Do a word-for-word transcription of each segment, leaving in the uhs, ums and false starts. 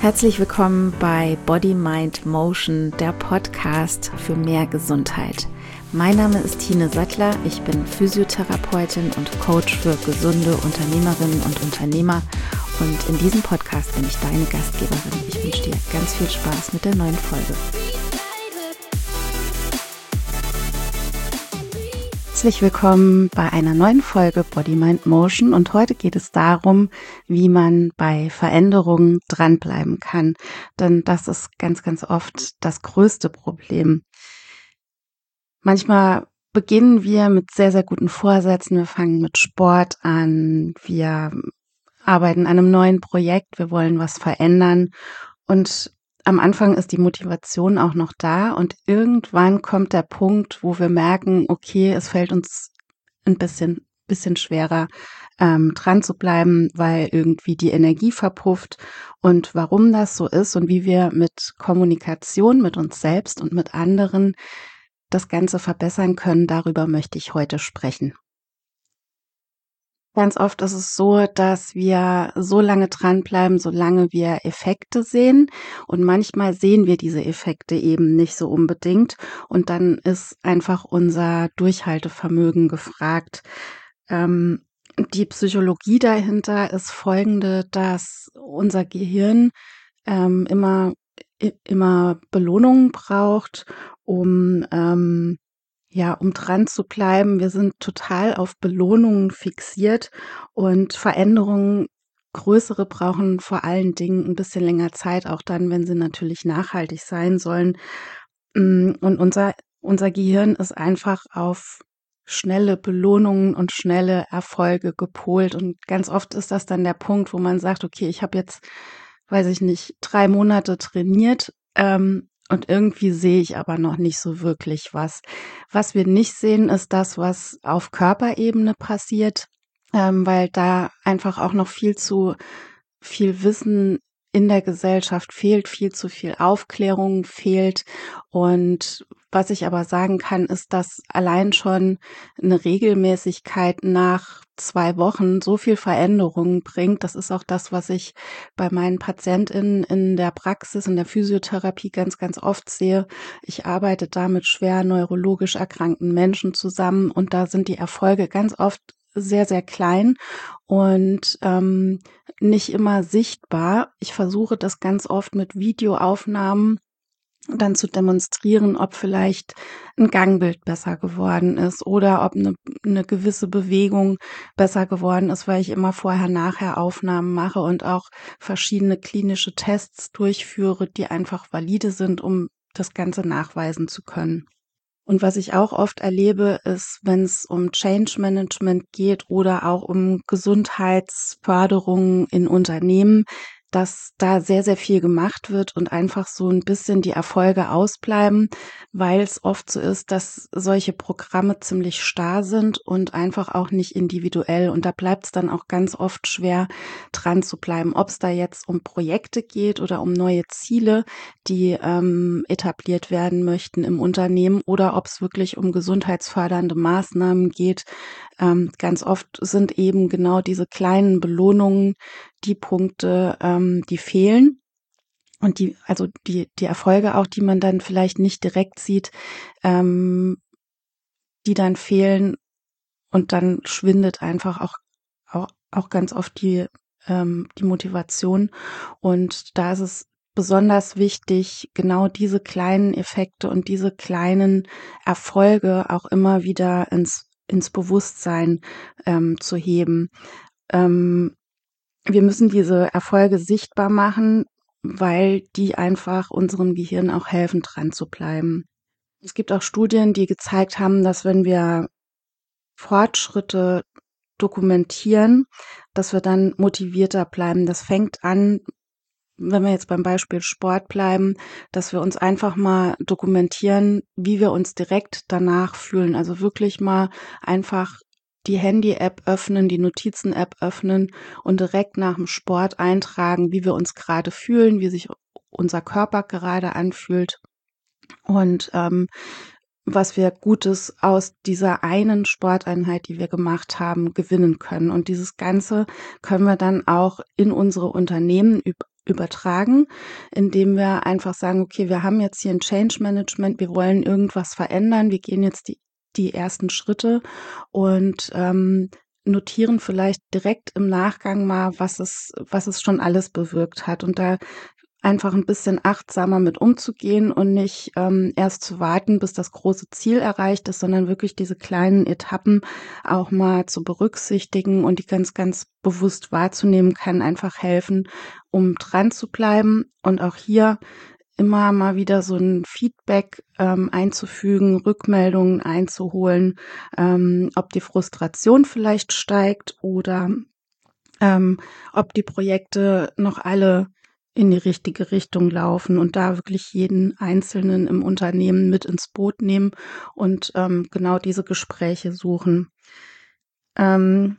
Herzlich willkommen bei Body, Mind, Motion, der Podcast für mehr Gesundheit. Mein Name ist Tine Sattler, ich bin Physiotherapeutin und Coach für gesunde Unternehmerinnen und Unternehmer und in diesem Podcast bin ich deine Gastgeberin. Ich wünsche dir ganz viel Spaß mit der neuen Folge. Herzlich willkommen bei einer neuen Folge Body, Mind, Motion und heute geht es darum, wie man bei Veränderungen dranbleiben kann, denn das ist ganz, ganz oft das größte Problem. Manchmal beginnen wir mit sehr, sehr guten Vorsätzen, wir fangen mit Sport an, wir arbeiten an einem neuen Projekt, wir wollen was verändern und am Anfang ist die Motivation auch noch da und irgendwann kommt der Punkt, wo wir merken, okay, es fällt uns ein bisschen, bisschen schwerer, ähm, dran zu bleiben, weil irgendwie die Energie verpufft. Und warum das so ist und wie wir mit Kommunikation mit uns selbst und mit anderen das Ganze verbessern können, darüber möchte ich heute sprechen. Ganz oft ist es so, dass wir so lange dranbleiben, solange wir Effekte sehen und manchmal sehen wir diese Effekte eben nicht so unbedingt und dann ist einfach unser Durchhaltevermögen gefragt. Ähm, die Psychologie dahinter ist folgende, dass unser Gehirn ähm, immer, immer Belohnungen braucht, um ähm, Ja, um dran zu bleiben. Wir sind total auf Belohnungen fixiert und Veränderungen, größere, brauchen vor allen Dingen ein bisschen länger Zeit, auch dann, wenn sie natürlich nachhaltig sein sollen. Und unser, unser Gehirn ist einfach auf schnelle Belohnungen und schnelle Erfolge gepolt. Und ganz oft ist das dann der Punkt, wo man sagt, okay, ich habe jetzt, weiß ich nicht, drei Monate trainiert, ähm, und irgendwie sehe ich aber noch nicht so wirklich was. Was wir nicht sehen, ist das, was auf Körperebene passiert, ähm, weil da einfach auch noch viel zu viel Wissen in der Gesellschaft fehlt, viel zu viel Aufklärung fehlt. Und was ich aber sagen kann, ist, dass allein schon eine Regelmäßigkeit nach zwei Wochen so viel Veränderungen bringt. Das ist auch das, was ich bei meinen PatientInnen in der Praxis, in der Physiotherapie ganz, ganz oft sehe. Ich arbeite da mit schwer neurologisch erkrankten Menschen zusammen und da sind die Erfolge ganz oft sehr, sehr klein und ähm, nicht immer sichtbar. Ich versuche das ganz oft mit Videoaufnahmen dann zu demonstrieren, ob vielleicht ein Gangbild besser geworden ist oder ob eine, eine gewisse Bewegung besser geworden ist, weil ich immer vorher-nachher Aufnahmen mache und auch verschiedene klinische Tests durchführe, die einfach valide sind, um das Ganze nachweisen zu können. Und was ich auch oft erlebe, ist, wenn es um Change Management geht oder auch um Gesundheitsförderung in Unternehmen, dass da sehr, sehr viel gemacht wird und einfach so ein bisschen die Erfolge ausbleiben, weil es oft so ist, dass solche Programme ziemlich starr sind und einfach auch nicht individuell. Und da bleibt es dann auch ganz oft schwer, dran zu bleiben, ob es da jetzt um Projekte geht oder um neue Ziele, die ähm, etabliert werden möchten im Unternehmen oder ob es wirklich um gesundheitsfördernde Maßnahmen geht. Ähm, ganz oft sind eben genau diese kleinen Belohnungen die Punkte, ähm, die fehlen und die, also die, die Erfolge auch, die man dann vielleicht nicht direkt sieht, ähm, die dann fehlen und dann schwindet einfach auch, auch, auch ganz oft die, ähm, die Motivation und da ist es besonders wichtig, genau diese kleinen Effekte und diese kleinen Erfolge auch immer wieder ins, ins Bewusstsein ähm, zu heben. Ähm, Wir müssen diese Erfolge sichtbar machen, weil die einfach unserem Gehirn auch helfen, dran zu bleiben. Es gibt auch Studien, die gezeigt haben, dass wenn wir Fortschritte dokumentieren, dass wir dann motivierter bleiben. Das fängt an, wenn wir jetzt beim Beispiel Sport bleiben, dass wir uns einfach mal dokumentieren, wie wir uns direkt danach fühlen. Also wirklich mal einfach die Handy-App öffnen, die Notizen-App öffnen und direkt nach dem Sport eintragen, wie wir uns gerade fühlen, wie sich unser Körper gerade anfühlt und ähm, was wir Gutes aus dieser einen Sporteinheit, die wir gemacht haben, gewinnen können. Und dieses Ganze können wir dann auch in unsere Unternehmen übertragen, indem wir einfach sagen, okay, wir haben jetzt hier ein Change Management, wir wollen irgendwas verändern, wir gehen jetzt die, die ersten Schritte und ähm, notieren vielleicht direkt im Nachgang mal, was es, was es schon alles bewirkt hat und da einfach ein bisschen achtsamer mit umzugehen und nicht ähm, erst zu warten, bis das große Ziel erreicht ist, sondern wirklich diese kleinen Etappen auch mal zu berücksichtigen und die ganz, ganz bewusst wahrzunehmen, kann einfach helfen, um dran zu bleiben und auch hier immer mal wieder so ein Feedback ähm, einzufügen, Rückmeldungen einzuholen, ähm, ob die Frustration vielleicht steigt oder ähm, ob die Projekte noch alle in die richtige Richtung laufen und da wirklich jeden Einzelnen im Unternehmen mit ins Boot nehmen und ähm, genau diese Gespräche suchen. Ähm,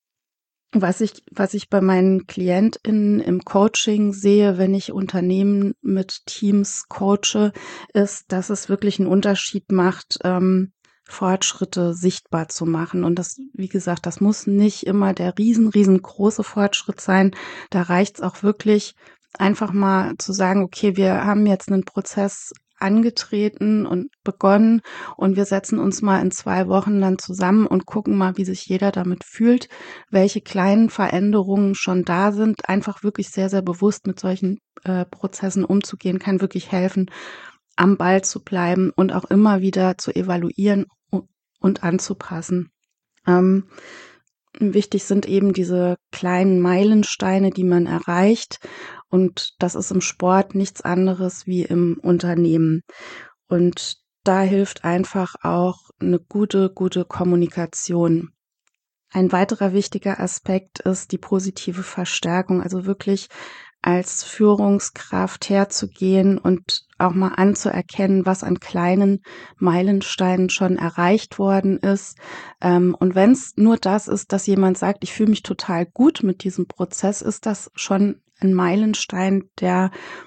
was ich, was ich bei meinen KlientInnen im Coaching sehe, wenn ich Unternehmen mit Teams coache, ist, dass es wirklich einen Unterschied macht, ähm, Fortschritte sichtbar zu machen. Und das, wie gesagt, das muss nicht immer der riesen, riesengroße Fortschritt sein. Da reicht es auch wirklich, einfach mal zu sagen, okay, wir haben jetzt einen Prozess angetreten und begonnen und wir setzen uns mal in zwei Wochen dann zusammen und gucken mal, wie sich jeder damit fühlt, welche kleinen Veränderungen schon da sind. Einfach wirklich sehr, sehr bewusst mit solchen äh, Prozessen umzugehen, kann wirklich helfen, am Ball zu bleiben und auch immer wieder zu evaluieren und anzupassen. Ähm, wichtig sind eben diese kleinen Meilensteine, die man erreicht. Und das ist im Sport nichts anderes wie im Unternehmen. Und da hilft einfach auch eine gute, gute Kommunikation. Ein weiterer wichtiger Aspekt ist die positive Verstärkung, also wirklich als Führungskraft herzugehen und auch mal anzuerkennen, was an kleinen Meilensteinen schon erreicht worden ist. Und wenn es nur das ist, dass jemand sagt, ich fühle mich total gut mit diesem Prozess, ist das schon ein Meilenstein, der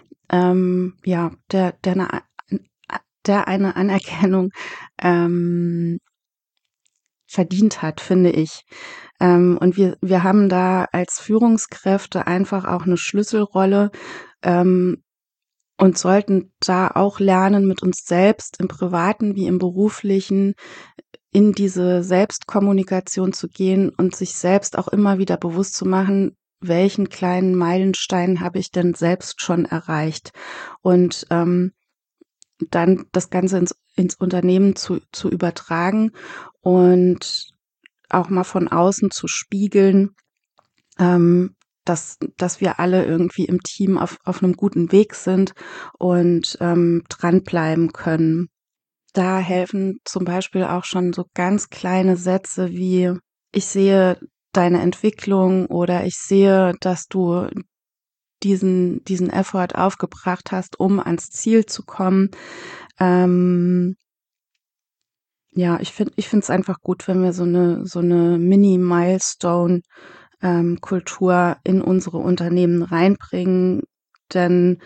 ähm, ja, der, der eine, der eine Anerkennung ähm, verdient hat, finde ich. Ähm, und wir, wir haben da als Führungskräfte einfach auch eine Schlüsselrolle ähm, und sollten da auch lernen, mit uns selbst im Privaten wie im Beruflichen in diese Selbstkommunikation zu gehen und sich selbst auch immer wieder bewusst zu machen, welchen kleinen Meilenstein habe ich denn selbst schon erreicht und ähm, dann das Ganze ins, ins Unternehmen zu, zu übertragen und auch mal von außen zu spiegeln, ähm, dass, dass wir alle irgendwie im Team auf, auf einem guten Weg sind und ähm, dranbleiben können. Da helfen zum Beispiel auch schon so ganz kleine Sätze wie, ich sehe deine Entwicklung oder ich sehe, dass du diesen, diesen Effort aufgebracht hast, um ans Ziel zu kommen. Ähm, ja, ich finde, ich finde es einfach gut, wenn wir so eine, so eine Mini-Milestone ähm, Kultur in unsere Unternehmen reinbringen, denn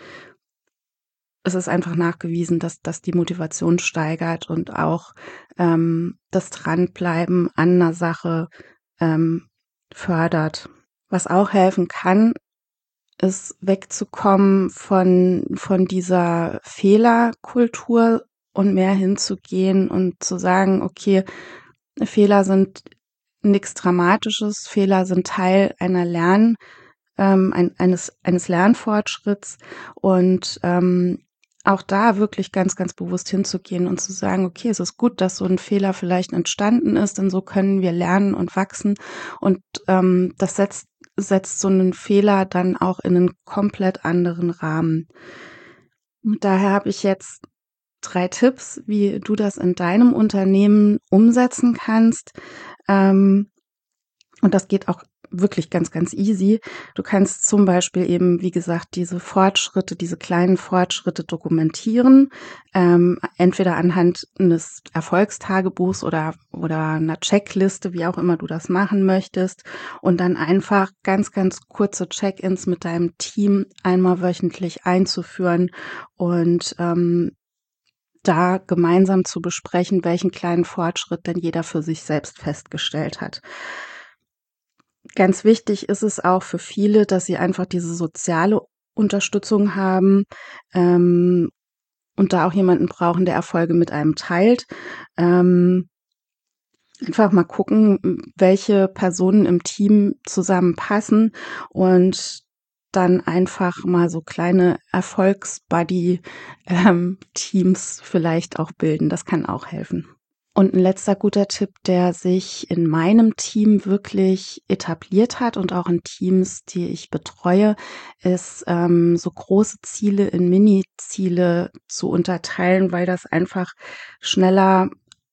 es ist einfach nachgewiesen, dass das die Motivation steigert und auch ähm, das Dranbleiben an einer Sache ähm, fördert. Was auch helfen kann, ist wegzukommen von, von dieser Fehlerkultur und mehr hinzugehen und zu sagen, okay, Fehler sind nichts Dramatisches, Fehler sind Teil einer Lern, ähm, ein, eines, eines Lernfortschritts und ähm, auch da wirklich ganz, ganz bewusst hinzugehen und zu sagen, okay, es ist gut, dass so ein Fehler vielleicht entstanden ist, denn so können wir lernen und wachsen und ähm, das setzt, setzt so einen Fehler dann auch in einen komplett anderen Rahmen. Und daher habe ich jetzt drei Tipps, wie du das in deinem Unternehmen umsetzen kannst. Ähm, und das geht auch wirklich ganz, ganz easy. Du kannst zum Beispiel eben, wie gesagt, diese Fortschritte, diese kleinen Fortschritte dokumentieren, ähm, entweder anhand eines Erfolgstagebuchs oder, oder einer Checkliste, wie auch immer du das machen möchtest. Und dann einfach ganz, ganz kurze Check-ins mit deinem Team einmal wöchentlich einzuführen und ähm, da gemeinsam zu besprechen, welchen kleinen Fortschritt denn jeder für sich selbst festgestellt hat. Ganz wichtig ist es auch für viele, dass sie einfach diese soziale Unterstützung haben, ähm, und da auch jemanden brauchen, der Erfolge mit einem teilt. Ähm, einfach mal gucken, welche Personen im Team zusammenpassen und dann einfach mal so kleine Erfolgs-Buddy-Teams vielleicht auch bilden. Das kann auch helfen. Und ein letzter guter Tipp, der sich in meinem Team wirklich etabliert hat und auch in Teams, die ich betreue, ist, ähm, so große Ziele in Mini-Ziele zu unterteilen, weil das einfach schneller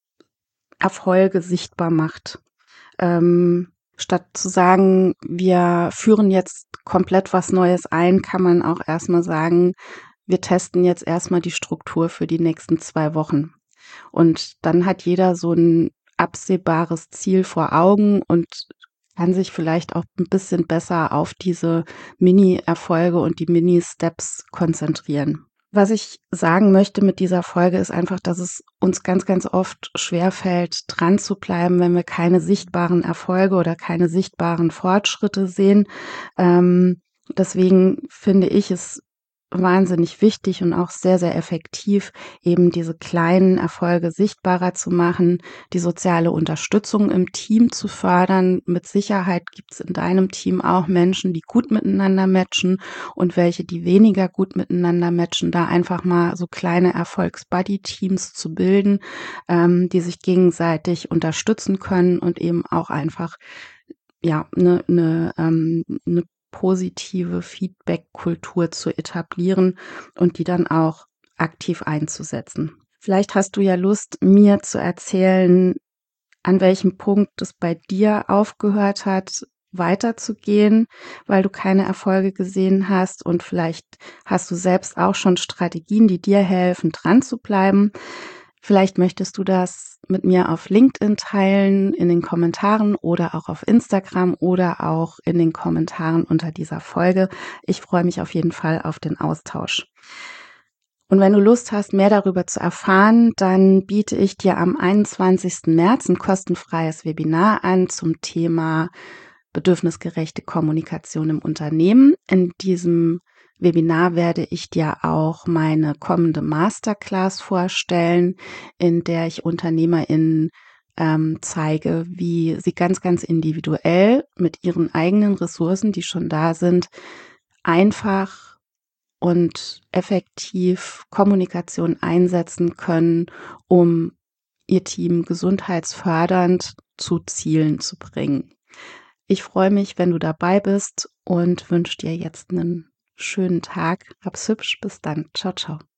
Erfolge sichtbar macht. Ähm, statt zu sagen, wir führen jetzt komplett was Neues ein, kann man auch erstmal sagen, wir testen jetzt erstmal die Struktur für die nächsten zwei Wochen. Und dann hat jeder so ein absehbares Ziel vor Augen und kann sich vielleicht auch ein bisschen besser auf diese Mini-Erfolge und die Mini-Steps konzentrieren. Was ich sagen möchte mit dieser Folge ist einfach, dass es uns ganz, ganz oft schwerfällt, dran zu bleiben, wenn wir keine sichtbaren Erfolge oder keine sichtbaren Fortschritte sehen. Ähm, deswegen finde ich es wahnsinnig wichtig und auch sehr, sehr effektiv, eben diese kleinen Erfolge sichtbarer zu machen, die soziale Unterstützung im Team zu fördern. Mit Sicherheit gibt es in deinem Team auch Menschen, die gut miteinander matchen und welche, die weniger gut miteinander matchen, da einfach mal so kleine Erfolgs-Buddy-Teams zu bilden, ähm, die sich gegenseitig unterstützen können und eben auch einfach ja eine ne, ähm, ne positive Feedback-Kultur zu etablieren und die dann auch aktiv einzusetzen. Vielleicht hast du ja Lust, mir zu erzählen, an welchem Punkt es bei dir aufgehört hat, weiterzugehen, weil du keine Erfolge gesehen hast, und vielleicht hast du selbst auch schon Strategien, die dir helfen, dran zu bleiben. Vielleicht möchtest du das mit mir auf LinkedIn teilen, in den Kommentaren oder auch auf Instagram oder auch in den Kommentaren unter dieser Folge. Ich freue mich auf jeden Fall auf den Austausch. Und wenn du Lust hast, mehr darüber zu erfahren, dann biete ich dir am einundzwanzigsten März ein kostenfreies Webinar an zum Thema bedürfnisgerechte Kommunikation im Unternehmen. In diesem Webinar werde ich dir auch meine kommende Masterclass vorstellen, in der ich UnternehmerInnen ähm, zeige, wie sie ganz, ganz individuell mit ihren eigenen Ressourcen, die schon da sind, einfach und effektiv Kommunikation einsetzen können, um ihr Team gesundheitsfördernd zu Zielen zu bringen. Ich freue mich, wenn du dabei bist und wünsche dir jetzt einen schönen Tag. Hab's hübsch. Bis dann. Ciao, ciao.